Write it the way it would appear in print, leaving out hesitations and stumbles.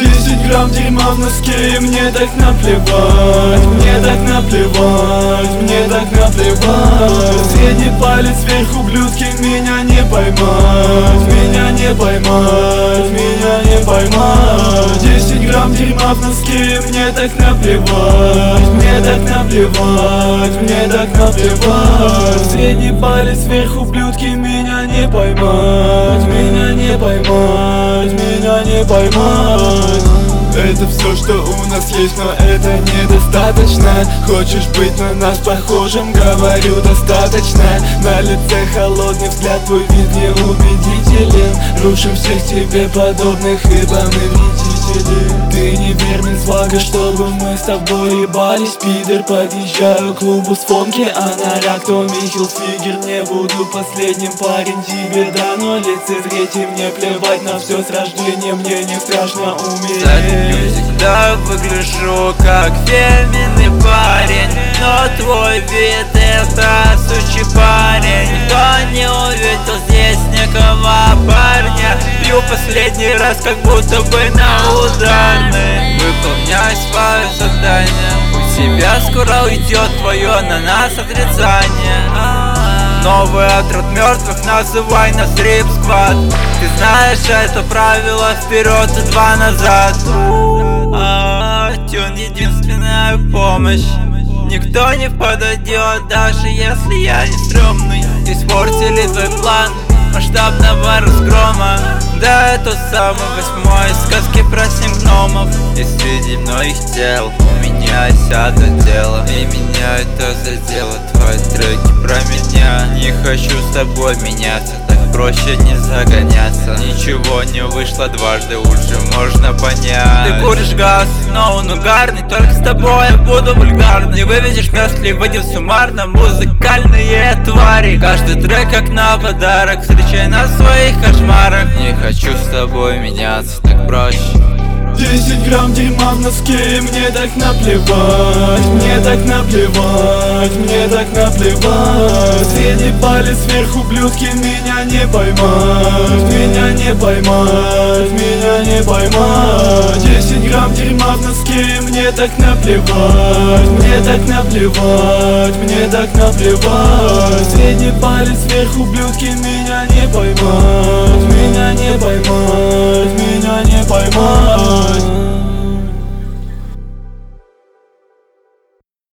10 грамм дерьма в носке, и мне так наплевать. Мне так наплевать, мне так наплевать. Средний палец вверх, ублюдки, меня не поймать. Меня не поймать, меня не поймать. 10 грамм дерьма в носке, и мне так наплевать. Мне так наплевать, мне так наплевать. Средний палец вверх, ублюдки, меня не поймать. Меня не поймать, меня не поймать. Это все, что у нас есть, но это недостаточно. Хочешь быть на нас похожим, говорю, достаточно. На лице холодный взгляд, твой вид неубедителен. Рушим всех тебе подобных, ибо мы вредители. Ты не верный свага, чтобы мы с тобой ебались. Пидор, подъезжаю к клубу с фонки, а на рак Томми Хилфигер. Не буду последним, парень, тебе дано лицезреть, и мне плевать на все с рождения. Мне не страшно умереть. Всегда выгляжу как фирменный парень, но твой вид это сучий парень. Никто не увидел здесь никого парня. Пью последний раз, как будто бы на ударной. Выполняй свое задание, у тебя скоро уйдет твое на нас отрицание. Новый отряд мертвых, называй нас Рип Сквад. Ты знаешь это правило, вперед и два назад. Тюн единственная помощь. Никто не подойдет, даже если я не стрёмный. Испортили твой план масштабного разгрома. Да, это самый 8-й из сказки про 7 гномов. И среди многих тел у меня сядет дело, и меня это задело. Твои треки про меня. Не хочу с тобой меняться, так проще не загоняться. Ничего не вышло дважды, уже можно понять. Ты куришь газ, но он угарный, только с тобой я буду вульгарный. Не выведешь мерзли, выйдем суммарно, музыкальные твари. Каждый трек как на подарок, встречай на своих кошмарах. Не хочу с тобой меняться, так проще. 10 грамм дерьма в носке, и мне так наплевать. Мне так наплевать, мне так наплевать. Средний палец вверх, ублюдки, меня не поймать. Меня не поймать, меня не поймать. 10 грамм дерьма в носке, и мне так наплевать. Мне так наплевать, мне так наплевать. Средний палец вверх, ублюдки, меня не поймать. Меня не поймать, меня не поймать.